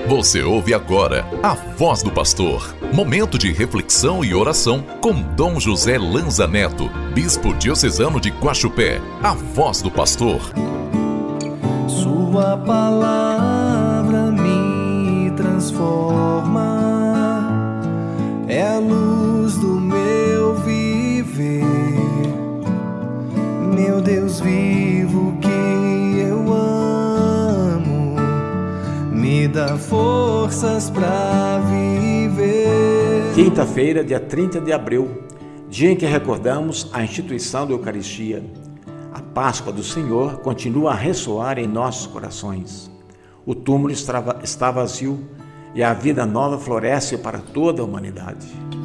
Você ouve agora a Voz do Pastor. Momento de reflexão e oração com Dom José Lanza Neto, Bispo Diocesano de Guaxupé. A Voz do Pastor. Sua palavra me transforma, é a luz do meu viver. Meu Deus vivo que eu amo, me dá forças para viver. Quinta-feira, dia 30 de abril, dia em que recordamos a instituição da Eucaristia. A Páscoa do Senhor continua a ressoar em nossos corações. O túmulo está vazio e a vida nova floresce para toda a humanidade.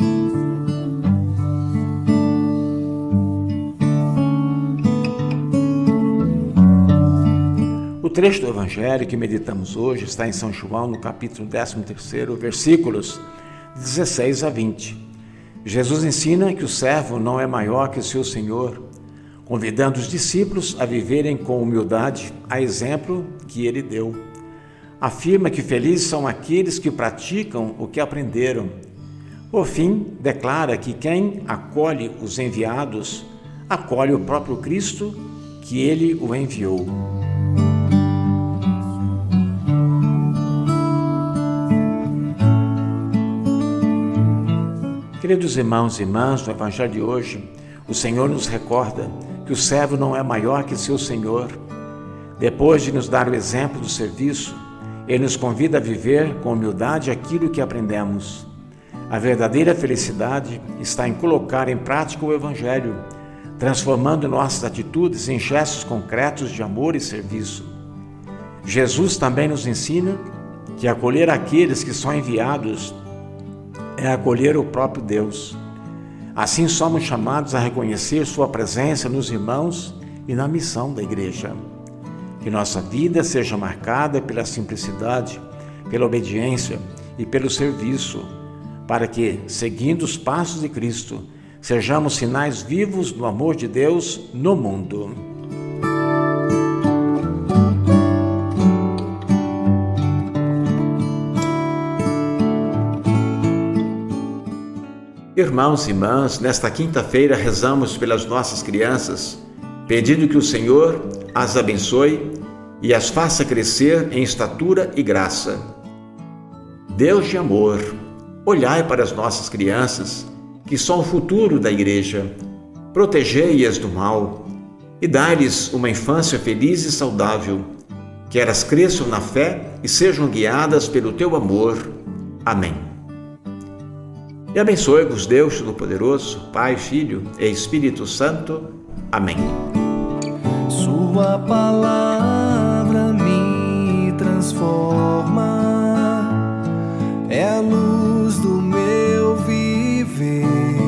O trecho do Evangelho que meditamos hoje está em São João, no capítulo 13, versículos 16 a 20. Jesus ensina que o servo não é maior que o seu Senhor, convidando os discípulos a viverem com humildade, a exemplo que ele deu. Afirma que felizes são aqueles que praticam o que aprenderam. Por fim, declara que quem acolhe os enviados, acolhe o próprio Cristo, que ele o enviou. Queridos irmãos e irmãs, no Evangelho de hoje, o Senhor nos recorda que o servo não é maior que seu Senhor. Depois de nos dar o exemplo do serviço, Ele nos convida a viver com humildade aquilo que aprendemos. A verdadeira felicidade está em colocar em prática o Evangelho, transformando nossas atitudes em gestos concretos de amor e serviço. Jesus também nos ensina que acolher aqueles que são enviados é acolher o próprio Deus. Assim somos chamados a reconhecer sua presença nos irmãos e na missão da Igreja. Que nossa vida seja marcada pela simplicidade, pela obediência e pelo serviço, para que, seguindo os passos de Cristo, sejamos sinais vivos do amor de Deus no mundo. Irmãos e irmãs, nesta quinta-feira rezamos pelas nossas crianças, pedindo que o Senhor as abençoe e as faça crescer em estatura e graça. Deus de amor, olhai para as nossas crianças, que são o futuro da Igreja, protegei-as do mal e dai-lhes uma infância feliz e saudável, que elas cresçam na fé e sejam guiadas pelo teu amor. Amém. E abençoe-vos Deus Todo-Poderoso, Pai, Filho e Espírito Santo. Amém. Sua palavra me transforma, é a luz do meu viver.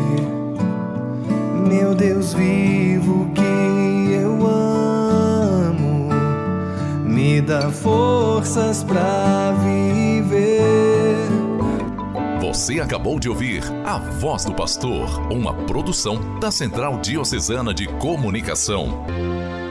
Meu Deus vivo que eu amo, me dá forças para viver. Você acabou de ouvir A Voz do Pastor, uma produção da Central Diocesana de Comunicação.